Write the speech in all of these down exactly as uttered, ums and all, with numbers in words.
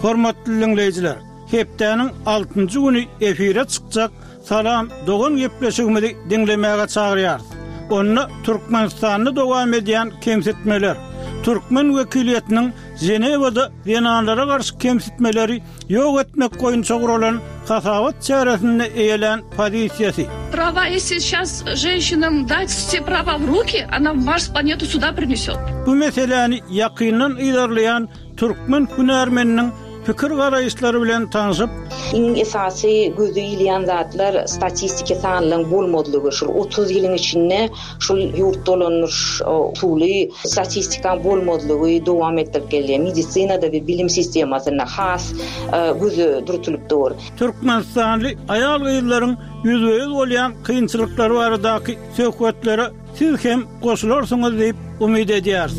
Hormatly dinleyijiler, hepdäniň altıncı güni efire çykjak Salam Dogan gepleşigimizi dinlemäge çagyrýar. Onu Türkmenistanyny dowam edýän kemsitmeler, Türkmen wekiliýetiniň Jenewada Venanlara garşy kemsitmeleri ýok etmek goýunça guralan hasawat çäresinde eýelen pozisiýasy. Права, если сейчас женщинам дать все права в руки, она Марс планету сюда принесет. Bu meseleni ýakyndan ilerleýän Türkmen hünärmeniniň fikir garaýşlary bilen tanışyp, iň esasy gözü ýylýan zatlar statistika sanlygyň bolmadylygy. Şol otuz ýylyň içinde şol ýurt dolanýar usuly statistika bolmadylygy dowam etdirip gelýär. Medisinada we bilim sistemasyna has gözü durutulup dur. Türkmenistanly aýal gyýlaryň ýüzüýüz bolýan kynçylyklary baradaky söhbetlere siz hem goşularsyňyz diýip umyt edýär.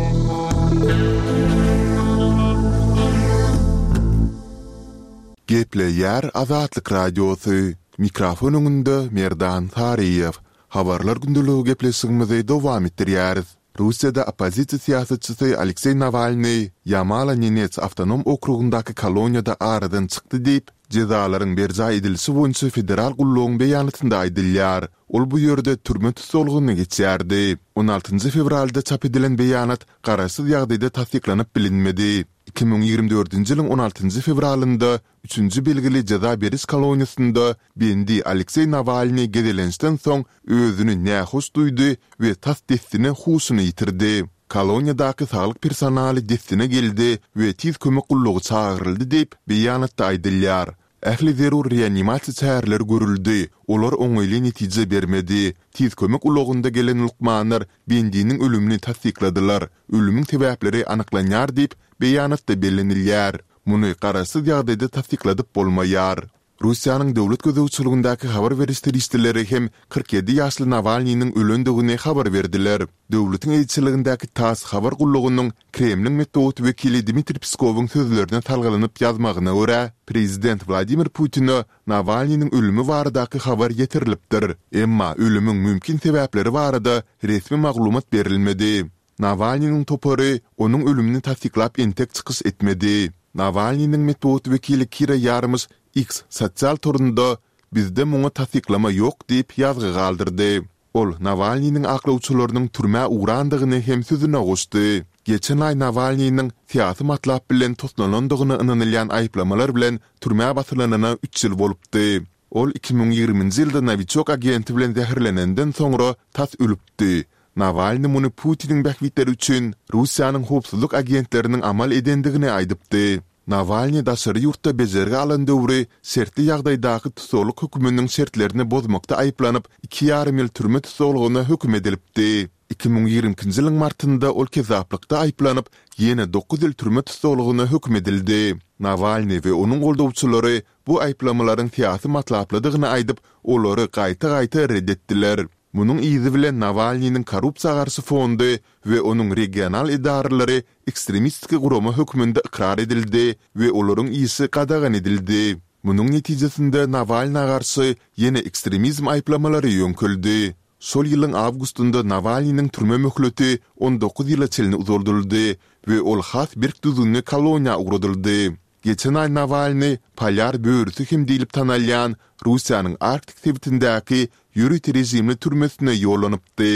Gepleýär Azatlyk Radiosu. Mikrofonunda Merdan Tariýew. Habarlar gündüligi gepleşigimizi dowam etdirýäris. Russiýada opozisiýa siýasatçysy Aleksey Navalny Yamala Nenets awtonom okrugundaky koloniýada aradan çykdy diýip jezalaryň berja edilişi boýunça federal gullugyň beýanatynda aýdylýar. Ol bu ýerde türme tutulgyny geçýärdi. on altıncı fevralda çap edilen beýanat garaşsyz ýagdaýda tasdiklanyp bilinmedi. iki bin ýygrimi dördünji ýylyň on altıncı fevralynda üçünji belgili jeza beriş koloniýasynda bendi Aleksey Navalny gedelenişden soň özüni nähoş duýdy we tasdikini huşuny ýitirdi. Koloniýadaky saglyk personaly destine geldi we tiz kömek gullugy çagyryldy diýip beýanatda aýdylýar. Ähli zerur reanimasiýa çäherleri görüldi. Olar oňaýly netije bermedi. Tiz kömek ulugynda gelen ulukmanlar bendiniň ölümini tasdikladylar. Ölümüň sebäpleri anyklanýar diýip beýanatda bellenilýär. Muny garaşsyz ýagdaýda tasdikladyp bolmaýar. Russiýanyň döwlet gözegçiligindaky habar berişleri işleri hem kırk yedi ýaşly Navalnyň ölendigini habar berdiler. Döwletiň elçiligindäki TASS habar gullugynyň Kremlin metod wekili Dmitri Peskowyň sözlerine talgalanyp ýazmagyna görä, prezident Vladimir Putin Navalnyň ölümi baradaky habar ýetirilipdir. Emma ölümüň mümkin sebäpleri barada resmi maglumat berilmedi. Navalnyň topary onuň ölümini tasdiklap entek çykyş etmedi. Navalnyň metod wekili Kira Yarmys X sosial torunda bizde muňa tasdiklama ýok diýip ýazgy galdyrdy. Ol Navalnyň aklawçylarynyň türme uğrandygyny hem sözüne goşdy. Geçen ay Navalnyň siýasy matlap bilen tutlanandygyny ynanylýan aýplamalar bilen türme basylanyna üç ýyl bolupdy. Ol iki bin ýygrimiňji ýylda Novichok agenti bilen zäherlenenden soňra tas ölüpdi. Navalny muny Putiniň bähwitleri üçin Russiýanyň howpsuzlyk agentleriniň amal edendigini aýdypdy. Navalny daşary ýurtda bejerge alan döwri sertli ýagdaýdaky tutuluk höküminiň şertlerini bozmakda aýplanyp iki ýarym ýyl türme tutulugyna höküm edilipdi. iki bin ýygrimiňji ýylyň martynda ol kezaplykda aýplanyp ýene dokuz ýyl türme tutulugyna höküm edildi. Navalny we onuň goldawçylary bu aýplamalaryň siýasy matlapladygyny aýdyp olary gaýta-gaýta reddetdiler. Munun izi bilen Navalnyň korrupsiýa garşy fondy we onuň regional idaralary ekstremistik gurama hökmünde ikrar edildi we olaryň isi gadagan edildi. Munun netijesinde Navalnyň garşy ýene ekstremizm aýplamalary ýönküldi. Şol ýylyň awgustunda Navalnyň türme möhleti on dokuz ýyla çelini uzuldurdy we ol has bir düzünli koloniýa ugradyldy. Geçen ay Navalny Polar böwrüsi hem diýilip tanalýan Russiýanyň Arktik sebitindäki ýürüt rejimli türmesine ýolanypdy.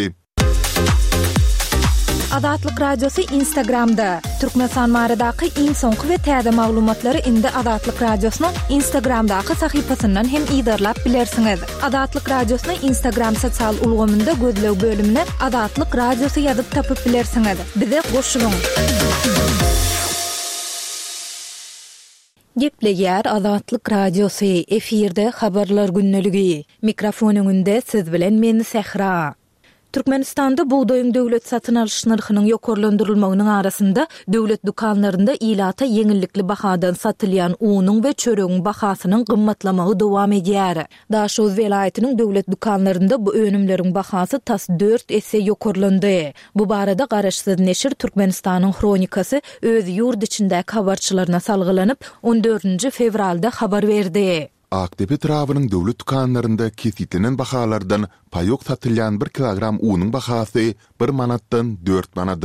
Azatlyk Radiosu Instagramda. Türkmenistan baradaky iň soňky we täze maglumatlary indi Azatlyk Radiosynyň Instagramdaky sahypasyndan hem ýydarlap bilersiňiz. Azatlyk Radiosyny Instagram sosial ulgamynda gözlew bölümine Azatlyk Radiosu ýazyp tapyp bilersiňiz. Bize goşulyň. Gepleýär Azatlyk Radiosu efirde habarlar günneligi. Mikrofonyňynda siz bilen men Sehra. Türkmenistanda buğdaýyň döwlet satyn alyş narhynyň ýokarlandyrylmagynyň arasynda döwlet dukanlarynda ilata ýeňillikli bahadan satylýan unyň we çöregiň bahasynyň gymmatlamagy dowam edýär. Daşoz welaýatynyň döwlet dukanlarynda bu önümleriň bahasy tas dört esse ýokarlandy. Bu barada garaşsyz neşir Türkmenistanyň Kronikasy öz ýurt içindäki habarçylaryna salgylanyp on dördünji fevralda habar berdi. Akdepe trawynyň döwlet dukanlarynda kesitilen bahalardan paýok satylýan bir kilogram unyň bahasy bir manatdan dört manada.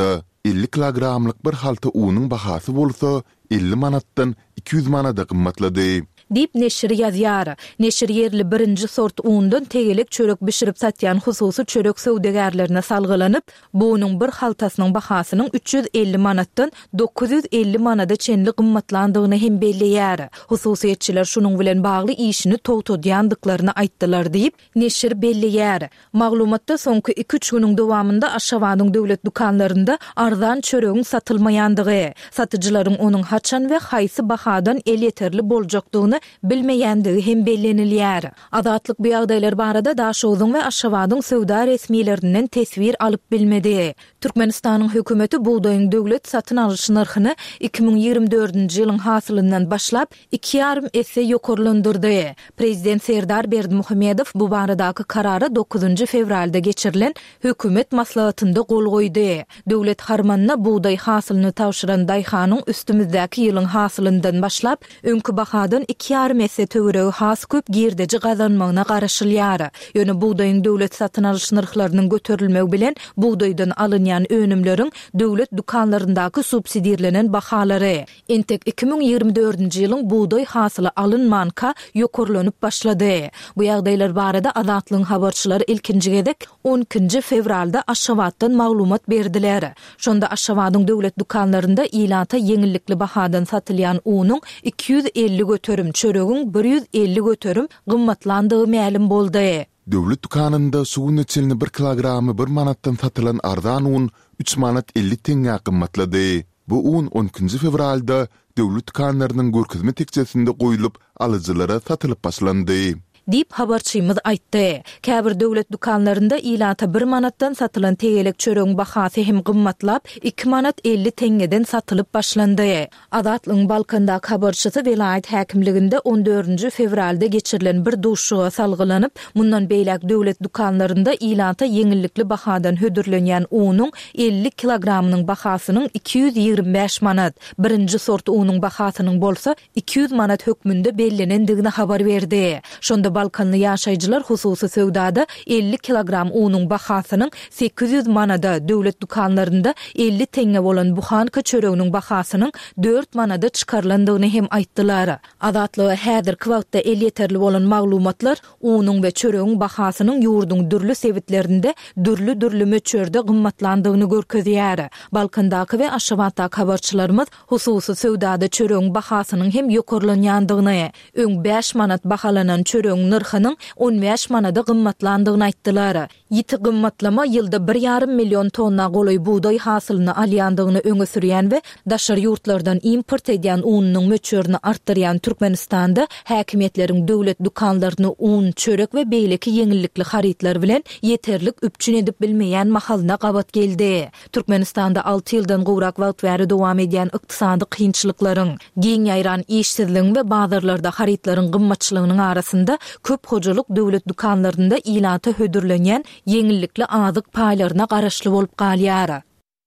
elli kilogramlyk bir halta unyň bahasy bolsa elli manatdan iki yüz manada gymmatlady. Dip neşir yazýar. Neşir yerli birinji sort undan tegelik çörek bişirip satýan hususy çörek söwdegärlerine salgylanyp, bunyň bir haltasynyň bahasynyň üç yüz elli manatdan dokuz yüz elli manada çenli gymmatlandygyny hem belleýär. Hususiýetçiler şunuň bilen bagly işini towtodýandyklaryny aýtdylar diýip neşir belleýär. Maglumatda soňky iki üç güniň dowamında Aşgabatyň döwlet dukanlarynda arzan çöregiň satylmaýandygy, satyjylaryň onuň haçan we haýsy bahadan el yeterli boljakdygyny bilmeýändigi hem bellenilýär. Azatlyk bu ýagdaýlar barada Daşowyň we Aşgabatyň söwda resmiýetlerinden tesbir alyp bilmedi. Türkmenistanyň hökümeti buğdaýyň döwlet satyn alyş narhyny iki ming ýigirme dördünji ýylyň hasylyndan başlap iki ýarym esse ýokurlandyrdy. Prezident Serdar Berdimuhammedow bu baradaky karary dokuzunji fevralda geçirilen hökümet maslahatynda gol goýdy. Döwlet harmanyna buğdaý hasylyny tawşyran daýhanyň üstümizdäki ýylyň hasylyndan başlap öňkü bahadan iki ýarym esse töweregi has köp girdeji gazanmagyna garaşylýar. Ýöne buğdaýyň döwlet satyn alyş narhlarynyň göterilmegi bilen buğdaýdan alynýan önümleriň döwlet dukanlaryndaky subsidiýalenen bahalary entek iki ming ýigirme dördünji ýylyň buğdaý hasyly alynmanka ýokurlanyp başlady. Bu ýagdaýlar barada Azatlygyň habarçylary ilkinji gedek on ikinji fevralda Aşgabatdan maglumat berdiler. Şonda Aşgabatyň döwlet dukanlarynda ilata ýeňillikli bahadan satylýan unyň iki yüz elli göterim, çöregiň bir yüz elli göterim gymmatlandygy ma'lum boldy. Döwlet dukanynda suwun içilini bir kilogramy bir manatdan satylan arzan un üç manat elli tenge gymmatlady. Bu un on ikinji fevralda döwlet dukanlarynyň görkezme tekçesinde goýulyp alyjylara satylyp başlandy. Dip habarçymyz aýtdy. Käbir döwlet dukanlarynda ilata bir manatdan satylan tegelek çöregiň bahasy hem gymmatlap iki manat elli tengeden satylyp başlandy. Azatlygyň Balkandaky habarçysy Vilayet häkimliginde on dördünji fevralda geçirilen bir duşuga salgylanyp, mundan beýlek döwlet dukanlarynda ilata ýeňillikli bahadan hödürlenýän unyň elli kilogramynyň bahasynyň iki yüz ýigirme beş manat, birinji sort unyň bahasynyň bolsa iki yüz manat hökmünde bellenendigini habar berdi. Şonda Balkanly ýaşaýjylar hususy söwdada elli kilogram unyň bahasynyň sekiz yüz manada, döwlet dukanlarynda elli tenge bolan buhanka çöreginiň bahasynyň dört manada çykarlandygyny hem aýtdylar. Azatlygy häzirki wagtda el yeterli bolan maglumatlar unyň we çöregiň bahasynyň ýurduň dürli sebitlerinde dürli-dürli möçörde gymmatlandygyny görkezýär. Balkandaky we Aşgabatdaky habarçylarymyz hususy söwdada çöregiň bahasynyň hem ýokurlanýandygyny, öň beş manat bahalanan çöregiň narhynyň on beş manada gymmatlandygyny aýtdylar. Ýiti gymmatlama ýylda bir ýarym million tonna golaý buğdaý hasylyny alýandygyny öňe sürýän we daşary ýurtlardan import edýän unyň möçörüni artdyrýan Türkmenistanda häkimetleriň döwlet dukanlaryny un, çörek we beýleki ýeňillikli haritler bilen ýeterlik üpçün edip bilmeýän mahalyna gabat geldi. Türkmenistanda alty ýyldan gowrak wagt bäri dowam edýän ykdysady kynçylyklaryň, giň ýaýran işsizligiň we bazarlarda haritlaryň gymmatçylygynyň arasynda köp hojalyk döwlet dukanlarynda ilata hödürlenýän ýeňillikli azyk paýlaryna garaşly bolup galýar.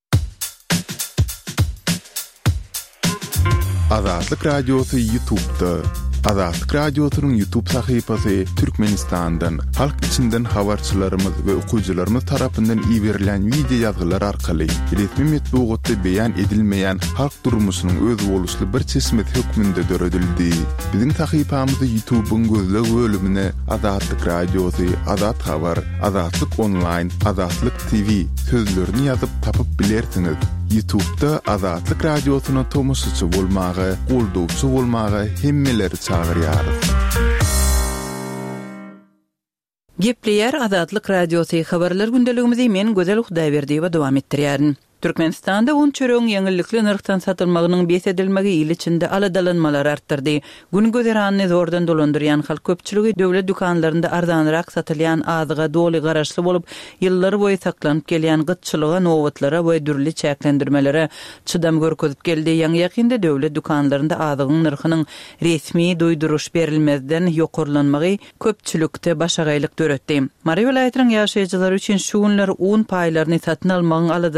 Azatlyk Radiosu YouTube'da. Azatlyk Radiosunyň YouTube sahypasy Türkmenistandan, halk içinden habarçylarymyz we okuyjylarymyz tarapyndan iýerilen video ýazgylar arkaly resmi metbuatda beýan edilmeýän halk durmuşynyň öz boluşly bir çeşmet hökmünde döredildi. Biziň sahypamyzy YouTube'un gözleg bölümine Azatlyk Radiosu, Azat Habar, Azatlyk Online, Azatlyk T V sözlerini ýazyp tapyp bilersiňiz. YouTube'da Azatlyk Radiosuny tomoşaçy bolmagy, goldowçy bolmagy hemmeleri çagyrýar. Gepleýär Azatlyk Radiosu habarlar gündeligimizi men Gözel Hudaýberdiýewa dowam etdirýärin. Türkmenistanda un çöregiň ýeňillikli narhdan satylmagynyň besedilmegi ýyl içinde aladalanmalar artdyrdy. Gün gözeranyny zordan dolandyrýan halk köpçüligi döwlet dukanlarynda arzanrak satylýan azyga doly garaşly bolup, ýyllar boýy saklanyp gelýän gytçylyga, nowatlara we dürli çäklendirmelere çydam görkezip geldi. Ýa-ni ýakynda döwlet dukanlarynda azygyň narhynyň resmi doýduruş berilmezden ýokurlanmagy köpçülikde başagaýlyk döretdi. Mary vilayatynyň ýaşaýjylary üçin şu günler un paýlaryny satyn almagyň aladasynda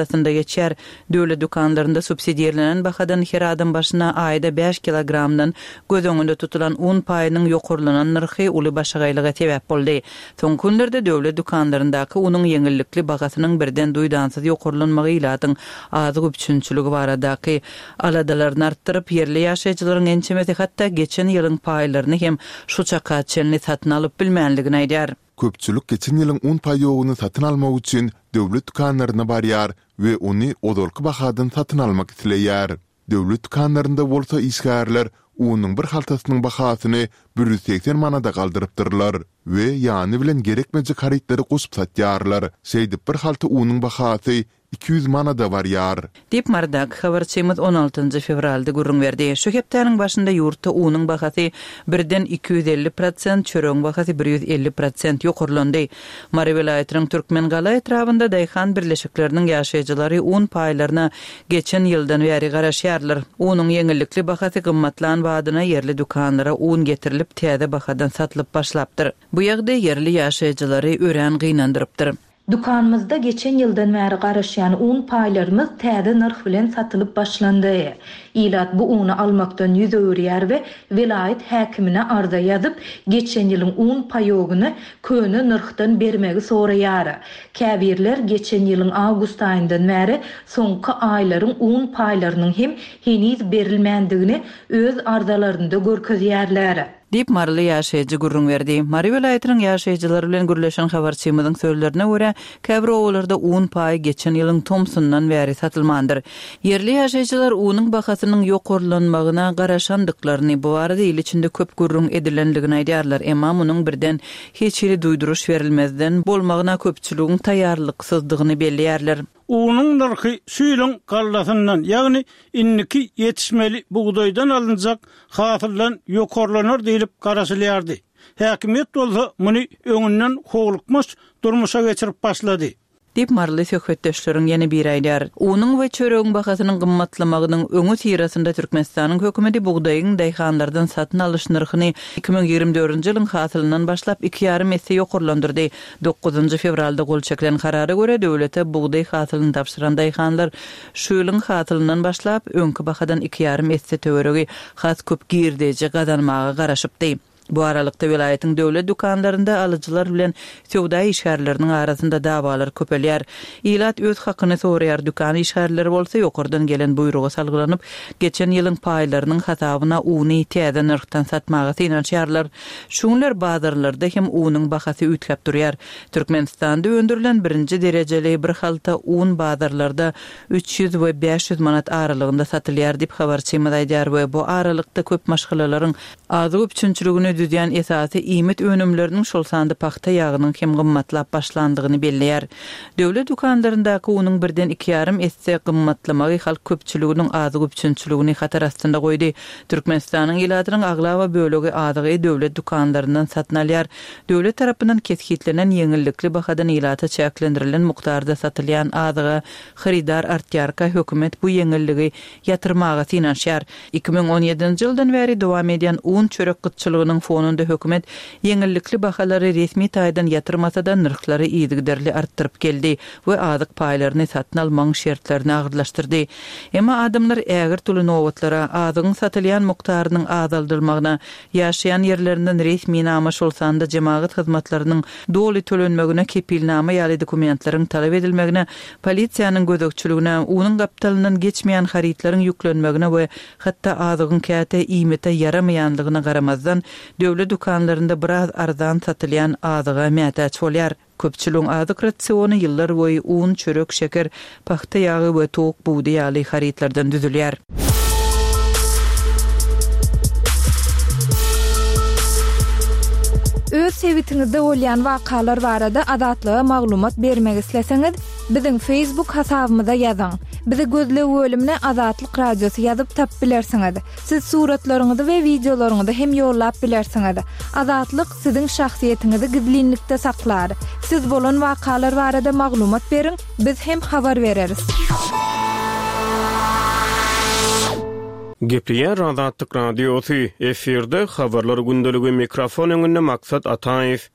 geçer. Döwlet dukanlarında subsidiýelenen bahadan her adam başına ayda beş kilogramdan göz öňünde tutulan un paýynyň ýokurlanan narhy uly başagaýlyga sebäp boldy. Soň günlerde döwlet dukanlaryndaky unyň ýeňillikli bagasynyň birden duýdansyz ýokurlanmagy ilatyň azyk üçünçüligi baradaky aladalaryny artdyryp yerli ýaşaýjylaryň ençemesi hatda geçen ýylyň paýlaryny hem şu çaka çelni satyn alyp bilmänligini aýdýar. Köpçülük geçen ýylyň un paýogyny satyn almak üçin döwlet dukanlaryna barýar we ony odolky bahadan satyn almak isleýär. Döwlet dukanlarynda bolsa işgärler unyň bir haltasynyň bahasyny bir yüz seksen manada galdyrypdyrlar we ýany bilen gerekmejek haritleri goşup satýarlar. Şeýdip bir halta unyň bahasy iki yüz manada barýar. Dip Mardak habarçymyz on altynjy fevralda gurrun berdi. Şu hepdeniň başynda ýurtda unyň bahasy birden iki yüz elli prosent, çöröň bahasy bir yüz elli prosent ýokurlandy. Mary vilayatynyň Türkmen gala etrafynda daýhan birleşikleriniň ýaşaýjylary un paýlaryna geçen ýyldan bäri garaşýarlar. Unyň ýeňillikli bahasy gymmatlan badyna yerli dukanlara un getirilip täze bahadan satylyp başlapdyr. Bu ýagdaý yerli ýaşaýjylary ören gynandyrypdyr. Dukanymyzda geçen ýyldan bäri garaşýan un paýlarymyz täze narh bilen satylyp başlandy. Ilat bu uny almakdan ýüz öwrýär we vilayet häkimine arza ýazyp geçen ýylyň un paýogyny köne narhdan bermegi soraýar. Käbirler geçen ýylyň awgust aýyndan bäri soňky aýlaryň un paýlarynyň hem heniz berilmändigini öz arzalarynda görkezýärler. Dip Marly ýaşaýjy gurrun berdi. Mary vilayatynyň ýaşaýjylary bilen gürleşen habarçymyzyň sözlerine görä, käbir owullarda un paýy geçen ýylyň Thomsondan bäri satylmandyr. Yerli ýaşaýjylar unyň bahasynyň ýokurlanmagyna garaşandyklaryny bu arada il içinde köp gurrun edilendigini aýdýarlar. Emma munyň birden hiç ýeri duýduruş berilmezden bolmagyna köpçüligiň taýýarlyksyzdygyny belliýärler. Unyň narhy süýlüň gallasyndan, ýagny inniki ýetişmeli buğdaýdan alınjak hasyldan ýokurlanar diýilip garaşylýardy. Häkimet bolsa muny öňünden howlukmaş durmuşa geçirip başlady. Dip Marly söhbetdeşleriň ýene bir aýdýar. Unyň we çöröň bahasynyň gymmatlamagynyň öňü tirasynda Türkmenistanyň hökümeti buğdaýyň daýhanlardan satyn alyş narhyny iki bin ýigirme dördünji ýylyň hasylyndan başlap iki ýarym esse ýokurlandyrdy. dokuzunjy fevralda gol çekilen karara görä döwlete buğdaý hasylyny tapşyran daýhanlar şu ýylyň hasylyndan başlap öňkü bahadan iki ýarym esse töweregi has köp girdeje gazanmagy garaşypdy. Bu aralykda vilayatyň döwlet dukanlarynda alyjylar bilen sowda işgärleriniň arasynda dawalar köpelýär. Ilat öz hakyny soraýar, dukan işgärleri bolsa ýokurdan gelen buýruga salgylanyp, geçen ýylyň paýlarynyň hasabyna uny täze narhdan satmagy synanýarlar. Şunlar bazarlarda hem unyň bahasy ütkep durýar. Türkmenistanda öndürilen birinji derejeli bir halta un bazarlarda üç yüz we beş yüz manat aralygynda satylýar diýip habarçymyz aýdýar we bu aralykda köp maşgalalaryň azyk üçünçüligini düzýän esasy iýmet önümleriniň şol sanda paxta ýagynyň hem gymmatlap başlandygyny belliýär. Döwlet dukanlaryndaky unyň birden iki ýarym esse gymmatlamagy halk köpçüliginiň azyk üçünçüligini hatar astynda goýdy. Türkmenistanyň ýylatynyň aglawa bölegi azygy döwlet dukanlaryndan satyn alýar. Döwlet tarapyndan keshitlenen ýeňillikli bahadan ýylata çäklendirilen mukdarda satylýan azyga xaridar artýarka hökümet bu ýeňilligi ýatyrmaga synanýar. iki bin on ýedinji ýyldan bäri dowam edýän un çörek gytçylygynyň fonunda hökümet ýeňillikli bahalary resmi taýdan ýatyrmasa-da narhlary ýygyderli artdyryp geldi we azyk paýlaryny satyn almaň şertlerini agyrlaşdyrdy. Emma adamlar ägir tuly nowatlara azygyň satylýan mukdarynyň azaldyrmagyna, ýaşaýan ýerlerinden resmi nama şolsanda jemaat hyzmatlarynyň doly tölenmegine kepilnama ýaly dokumentlaryň talap edilmegine, polisiýanyň gözekçiligine, unyň gapdalynyň geçmeýän haritlaryň ýüklenmegine we hatda azygyň käte iýmete yaramaýanlygyna garamazdan döwlet dukanlarynda biraz arzan satylýan azyga mätäç bolýar. Köpçüligiň azyk ratsiony ýyllar boýy un, çörek, şeker, paxta ýagy we tok buğdaý ýaly haritlardan düzülýär. Öz sevitiňizde bolýan wakalar barada adatlyga maglumat bermek isleseňiz, biziň Facebook hasabymyza ýazyň. Bizi gözle bölümine Azatlyk Radiosu ýazyp tap bilersiňiz. Siz suratlaryňyzy we videolaryňyzy hem ýollap bilersiňiz. Azatlyk siziň şahsiýetiniňizi gizlinlikde saklar. Siz bolan wakalar barada maglumat beriň, biz hem habar bereriz. Gepliýär Azatlyk Radiosu efirde habarlar gündeligi mikrofon öňünde Maksat Ataýew.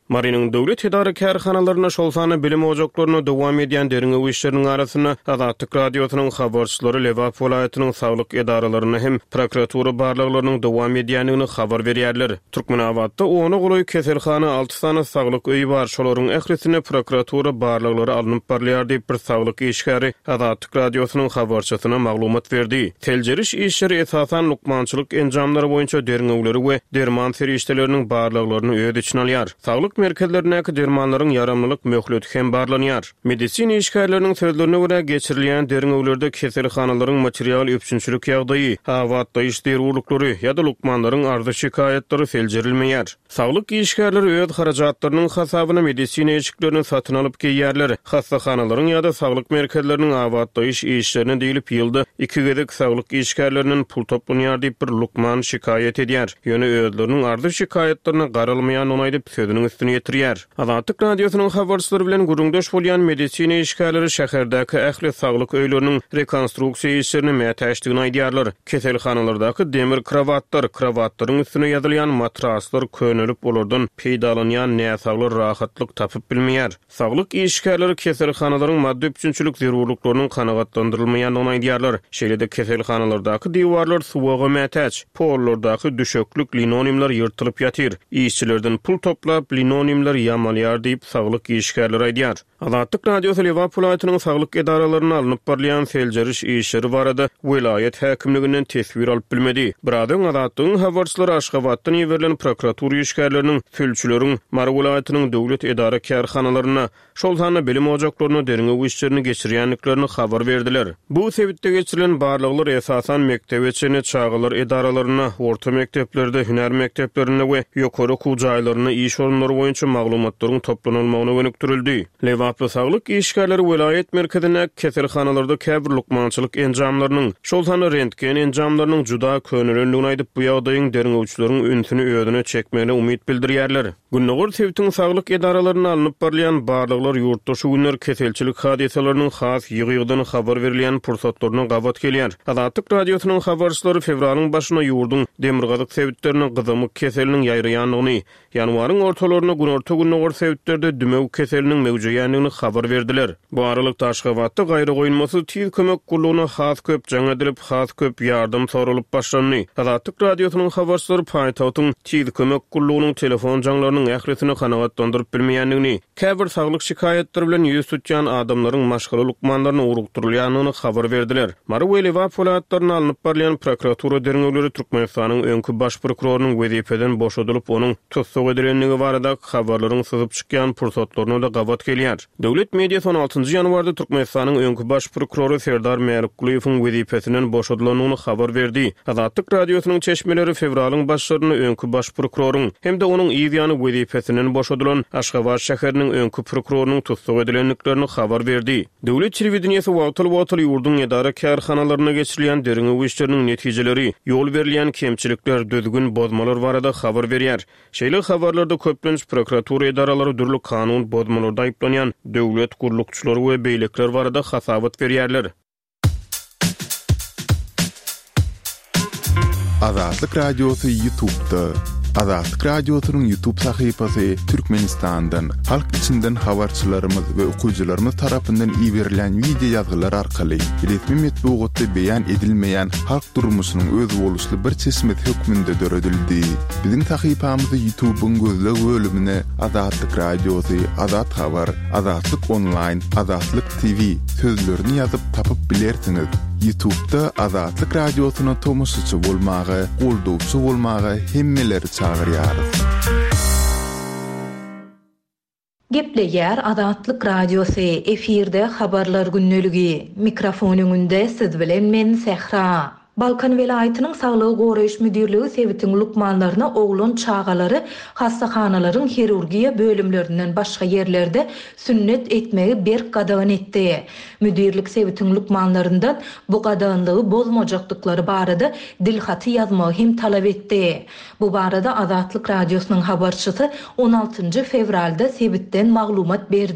Marinin döwlet idare kärhanalaryna şolsany bilim ojaklaryna dowam edýän deriňe işleriniň arasyna Azatlyk radiosynyň habarçylary Lewap welaýatynyň saglyk edaralaryna hem prokuratura barlyklarynyň dowam edýändigini habar berýärler. Türkmenawatda onu goly keselhana alty sany saglyk öýi bar. Şolaryň ählisine prokuratura barlyklary alınıp barlýar diýip bir saglyk işgäri Azatlyk radiosynyň habarçysyna maglumat berdi. Teljeriş işleri esasan lukmançylyk enjamlary boýunça deriňewleri we derman ferişteleriniň barlyklaryny öýde için alýar. Saglyk merkezlerindäki dermanlaryň yaramlylyk möhleti hem barlanýar. Medisina işgärleriniň sözlerine görä geçirilýän deriňewlerde keselhanalaryň material öpçünçülük ýagdaýy, hawatda işler urluklary ýa-da lukmanlaryň ardy şikayetlary seljerilmeýär. Saglyk işgärleri öz harajatlarynyň hasabyna medisina eşiklerini satyn alyp gelýärler. Hastahanalaryň ýa-da saglyk merkezleriniň hawatda iş işlerini diýilip ýylda iki gezek saglyk işgärleriniň pul toplanýar diýip bir lukman şikayet edýär. Ýöne özleriniň ardy şikayetlerini garalmaýan onaýdyp sözüniň üstüne ýetirýär. Azatlyk radiosynyň habarçylary bilen gurulmdaş bolýan medisina işgärleri şäherdäki ähli saglyk öýleriniň rekonstruksiýa işlerini mätäşdigini aýdýarlar. Keselhanalardaky demir krawatlar, krawatlaryň üstüne ýazylýan matraslar könülip bolardan peýdalanýan näsaglar rahatlyk tapyp bilmeýär. Saglyk işgärleri keselhanalaryň maddi üçünçülük zerurluklarynyň kanagatlandyrylmaýanyny aýdýarlar. Şeýle-de keselhanalardaky diwarlar suwaga mätäç, pollardaky düşöklük linoniumlar ýyrtylyp ýatyr. İşçilerden pul toplap linoniumlar ýamalýar diýip saglyk işgärleri aýdýar. Azatlyk radiosy Lewap welaýatynyň saglyk edaralaryna alınıp barlaýan seljeriş işleri barada welaýat häkimliginden tesbir alyp bilmedi. Birazdan Azatlygyň habarçylary Aşgabatdan ýeberilen prokuratura işgärleriniň tülçüleriň Mar welaýatynyň döwlet edara kärhanalaryna, şol sany bilim ojaklaryna deriňe işlerini geçirýänliklerini habar berdiler. Bu sebitde geçirilen barlyklar esasan mektebeçini çağılar edaralaryna, orta mekteplerde, hüner mekteplerine we ýokary okuw jaýlaryna iş orunlary boýunça maglumatlaryň toplanylmagyna gönükdirildi. Lewapda saglyk işgärleri welaýat merkezine keselhanalarda käbir lukmançylyk enjamlarynyň, şol sany rentgen enjamlarynyň juda könülenligini aýdyp bu ýagdaýyň deriňewçileriň ünsüni öýdüne çekmegine umyt bildirýärler. Günnäger sebitiň saglyk edaralaryna alınıp barlaýan barlyklar ýurtda şu günler keselçilik hadisalarynyň has ýygy-ýygydan habar berilýän pursatlaryna gabat gelýär. Azatlyk radiosynyň habarçylary fevralyň başyna ýurdun demirgazyk sebitleriniň gyzymyk keseliniň ýaýraýanlygyny, ýanwaryň ortalaryna günorta günnäger sebitlerde dümew keseliniň mewjudýanlygyny habar berdiler. Bu aralykda Aşgabatda gaýry goýunmasy tiz kömek gulugyna has köp jaň edilip, has köp ýardym soralyp başlandy. Azatlyk radiosynyň habarçylary paýtagtyň tiz kömek gulugynyň telefon jaňlarynyň ählisini kanagatlandyryp bilmeýänligini, käbir saglyk şikayetleri bilen ýüz tutýan adamlaryň maşgul lukmanlaryna urukdurulýanyny habar berdiler. Mary Lewap welaýatlaryna alınıp barlaýan prokuratura deriňewleri Türkmenistanyň öňkü baş prokurorunyň wezipeden boşadylyp onuň tutsak edilenligi barada habarlaryň syzyp çykýan pursatlaryna da gabat gelýär. Döwlet mediýasy on altynjy ýanwarda Türkmenistanyň öňkü baş prokuroru Serdar Mälikguliýewiň wezipesinden boşadylynyny habar berdi. Azatlyk radiosynyň çeşmeleri fevralyň başlaryny öňkü baş prokuroruň hemde onuň ýygyany wezipesinden boşadylan Aşgabat şäheriniň öňkü prokurorunyň tutsak edilenliklerini habar berdi. Döwlet telewizionyasy wagtyl-wagtyl ýurdun edara kärhanalaryna geçirilýän deriňe işleriniň netijeleri, ýol berilýän kemçilikler, düzgün bozmalar barada habar berýär. Şeýle habarlarda köplenç prokuratura edaralary dürli kanun bozmalarda aýplanýan döwlet gurulukçylary we beýlekler barada hasabat berýärler. Azatlyk radiosy YouTube'da. Azatlyk radiosynyň YouTube sahypasy Türkmenistandan, halk içinden habarçylarymyz we okuwçylarymyz tarapyndan iýerilen video ýazgylar arkaly resmi metbuatda beýan edilmeýän halk durmuşynyň öz boluşly bir çeşmet hökmünde döredildi. Biziň sahypamyzy YouTube'un gözleg bölümine Azatlyk radiosy, Azat habar, Azatlyk online, Azatlyk T V sözlerini ýazyp tapyp bilersiňiz. YouTube'da Azatlyk radiosyna tomoşaçy bolmagy, goldowçy bolmagy hemmeleri çağırýarys. Gepleýär Azatlyk radiosy efirde habarlar günneligi. Mikrofon öňünde siz bilen men Sehra. Balkan welaýatynyň saglyk goraýyş müdirligi sebitiň lukmanlaryna oglun çağalary hastahanalaryň hirurgiýa bölümlerinden başga ýerlerde sünnet etmegi berk gadagan etdi. Müdirlik sebitiň lukmanlaryndan bu gadaganlygy bozmajakdyklary barada dilhaty ýazmagy hem talap etdi. Bu barada Azatlyk radiosynyň habarçysy on altynjy fevralda sebitden maglumat berdi.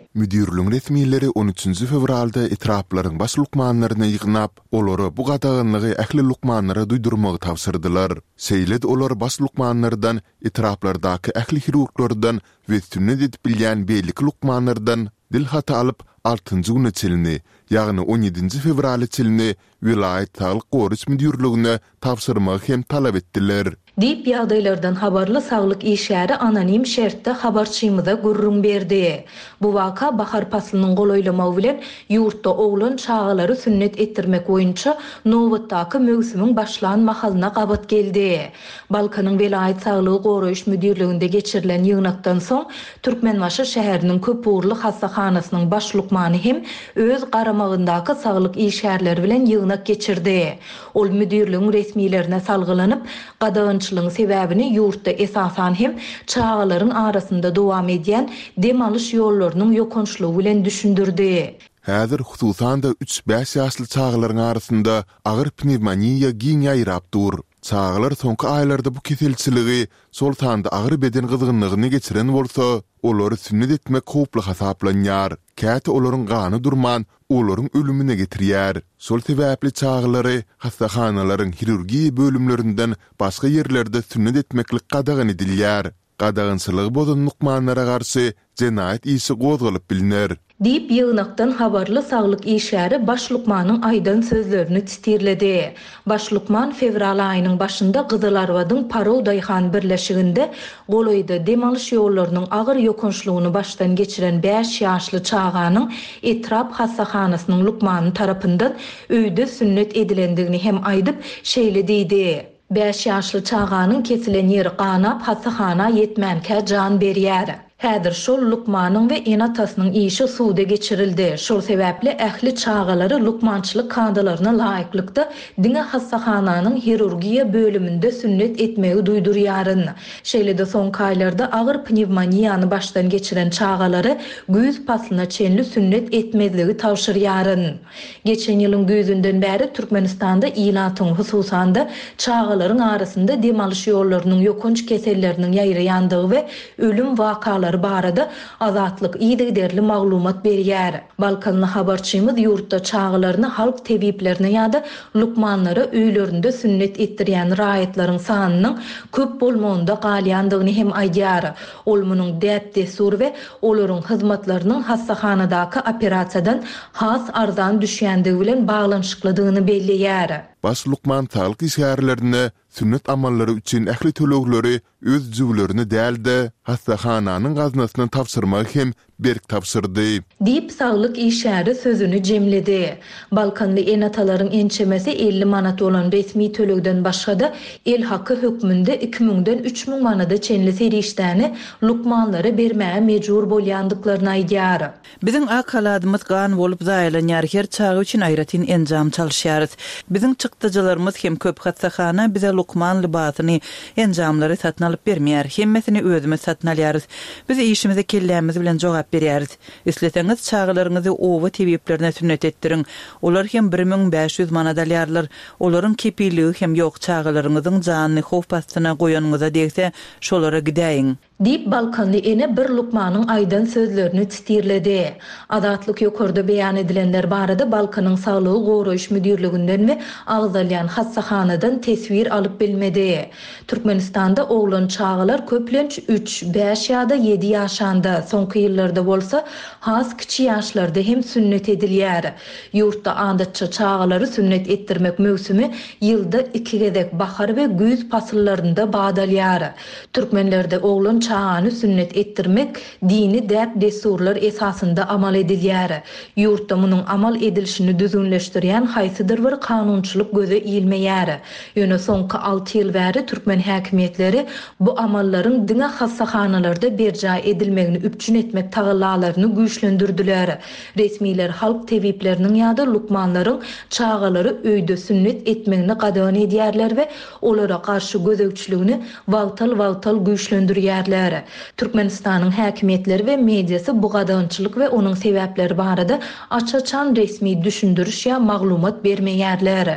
müdürlüğün resmileri on üçünji fevralda etrapların baş lukmanlaryna ýygnap, olary bu gadagynlygy ähli lukmanlara duýdurmagy tapşyrdylar. Seýled olar baş lukmanlardan, etraplardaky ähli hirurglardan we sünnet edip bilýän beýlik lukmanlardan dil hata alyp altıncı güne çelini, ýagny on ýedinji fevraly çelini vilayet sağlyk goruç müdürlüğüne tapşyrmagy hem talap etdiler. Dip ýagdaýlardan habarly saglyk işäri anonim şertde habarçymyza gurrun berdi. Bu waka bahar paslynyň golaýlamagy bilen ýurtda oglan çağalary sünnet etdirmek boýunça nowatdaky mögsümiň başlan mahalyna gabat geldi. Balkanyň vilayet saglyk goruç müdürlüğünde geçirilen ýygnakdan soň Türkmenbaşy şäheriniň köpurly hassahanasynyň baş lukmany hem öz garamagyndaky saglyk işärleri bilen ýygnak geçirdi. Ol müdürlüğüň resmilerine salgylanyp gadagynçylygyň sebäbini ýurtda esasan hem çağalaryň arasynda dowam edýän demalyş ýollarynyň ýokunçlygy bilen düşündirdi. Häzir hususan da üç beş ýaşly çağalaryň arasynda agyr pnevmoniýa giň ýaýrapdyr. Çağalar soňky aýlarda bu keselçiligi sol tanda agyr beden gyzgynlygyny geçiren bolsa, olary sünnet etmek hoply hasaplanýar. Käte olaryň gany durman, olaryň ölümine getirýär. Sol sebäpli çağalary hastahanalaryň hirurgiýa bölümlerinden başga ýerlerde sünnet etmeklik gadagyn edilýär. Gadagynçylygy bozan lukmanlara garşy jenaýat isi gozgalyp bilinär. Dip ýygnakdan habarly saglyk işäri baş lukmanyň aýdan sözlerini titirledi. Baş lukman fevral aýynyň başynda Gyzylarwadyň Parow daýhan birleşiginde golaýda demalyş ýollarynyň agyr ýokunçlygyny başdan geçiren beş ýaşly çağanyň etrap hassahanasynyň lukmany tarapyndan öýde sünnet edilendigini hem aýdyp şeýle diýdi. beş ýaşly çağanyň kesilen ýeri ganap hassahana ýetmänkä jan berýär. Häzir şol lukmanyň we enatasynyň işi suwda geçirildi. Şol sebäpli ähli çağalary lukmançylyk kandalaryna laýyklykda diňe hassahanyň hirurgiýa bölüminde sünnet etmegi duýdurýaryn. Şeýle-de soňky aýlarda agyr pnevmoniýany başdan geçiren çağalary güýz paslyna çenli sünnet etmezligi tawşyrýaryn. Geçen ýylyň güýzünden bäri Türkmenistanda ilatyň hususan da çağalaryň arasynda demalyş ýollarynyň ýokunç keselleriniň ýaýraýandygy we ölüm wakalary barada azatlyk ýygyderli maglumat berýär. Balkanly habarçymyz ýurtda çağalaryny halk tebiplerine ýa-da lukmanlara öýlerinde sünnet etdirýän raýatlaryň sanynyň köp bolmagyna galýandygyny hem aýdýar. Ol munyň däp desur we olaryň hyzmatlarynyň hassahanadaky operasiýadan has arzan düşýändigi bilen baglanyşyklydygyny belleýär. Baş lukman sağlyk işgärlerine sünnet amallary üçin ähli tölegleri öz jüwlerini däldi, hassahanyň gaznasyny tapşyrmagy hem berk tapşyrdy. Dip saglyk işäri sözüni jemledi. Balkanly enatalaryň ençemesi elli manat bolan resmi tölegden başga el hakkı hökmünde iki miňden üç miň manada çenli serişdäni lukmanlara bermäge mejbur bolýandyklaryny aýdýar. Biziň akaladymyz gan bolup zaýlanýar, her çağı üçin aýratyn enjam çalyşýarys. Biziň çykdyjylarymyz hem köp hassahana bize lukman libasyny enjamlary satyn alyp bermeýär, hemmesini özümiz satyn alýarys. Biz işimize kellämiz bilen jogap berýäris. Isleteňiz çağalaryňyzy owa tebiplerine sünnet etdiriň. Olar hem bir miň beş ýüz manat alýarlar. Olaryň kepiligi hem ýok çağalaryňyzyň janyny howp astyna goýanyňyza degse, şolara gidäýin. Dip Balkanly ene bir lukmanyň aýdan sözlerini titirledi. Adatlyk ýokarda beýan edilenler barada Balkanyň saglyk goruş müdürlüginden we agzalyan hassahanadan tesvir alyp bilmedi. Türkmenistanda oglan çağalar köplenç üç, beş ýa-da ýedi ýaşanda, soňky ýyllarda bolsa has kiçi ýaşlarda hem sünnet edilýär. Ýurtda andatça çağalary sünnet etdirmek mögsümi ýylda iki gezek bahar we güýz pasyllarynda badalýar. Türkmenlerde oglan çağany sünnet etdirmek dini däp desurlar esasında amal edilýär. Ýurtda munyň amal edilişini düzünleşdirýän haýsydyr bir kanunçylyk göze ilmeýär. Ýöne soňky alty ýyl bäri türkmen häkimetleri bu amallaryň diňe hassahanalarda berja edilmegini üpçün etmek tagallalaryny güýçlendirdiler. Resmiler halk tebipleriniň ýa-da lukmanlaryň çağalary öýde sünnet etmegini gadagyn edýärler we olara karşı gözegçiligini wagtal-wagtal güýçlendirýärler. Türkmenistanyň häkimetleri we mediasy bu gadagynçylyk we onuň sebäpleri barada açaçan resmi düşündiriş ýa maglumat bermeýärler.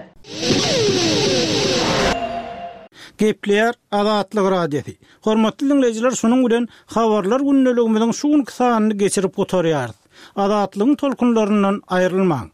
Gepleýär Azatlyk radiosi. Hormatly dinleýijiler, şonuň bilen habarlar günneligimiziň şu günkü sanyny geçirip gotarýar. azatlygyň tolkunlaryndan aýrylmaň.